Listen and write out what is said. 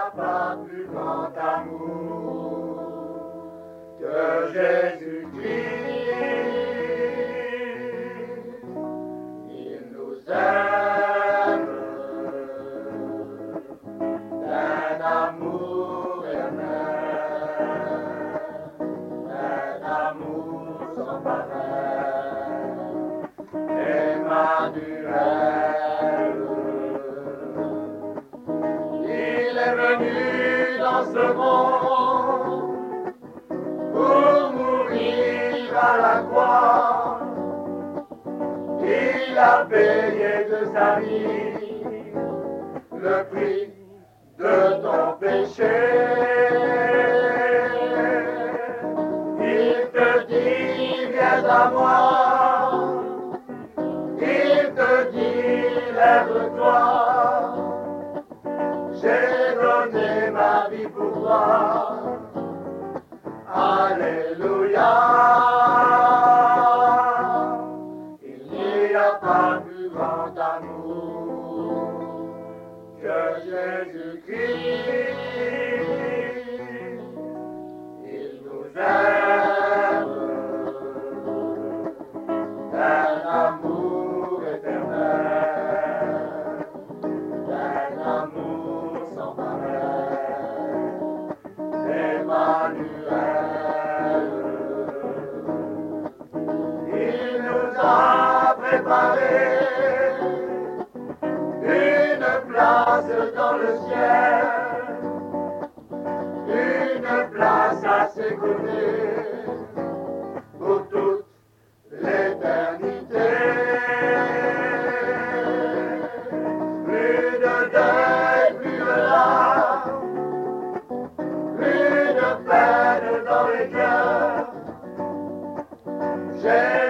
a pas plus grand amour que Jésus-Christ. Il nous aime d'un amour éternel, d'un amour sans pareil, Emmanuel. Il est venu dans ce monde pour mourir à la croix. Il a payé de sa vie le prix de ton péché. Il te dit, viens à moi. Il te dit, lève-toi. J'ai donné ma vie pour toi. Alléluia. Il n'y a pas plus grand amour que Jésus-Christ. Il nous aime d'un amour éternel, d'un amour sans pareil, Emmanuel. Il nous a préparé une place dans le ciel, une place à ses côtés pour toute l'éternité. Plus de deuil, plus de larmes, plus de peine dans les cœurs. J'ai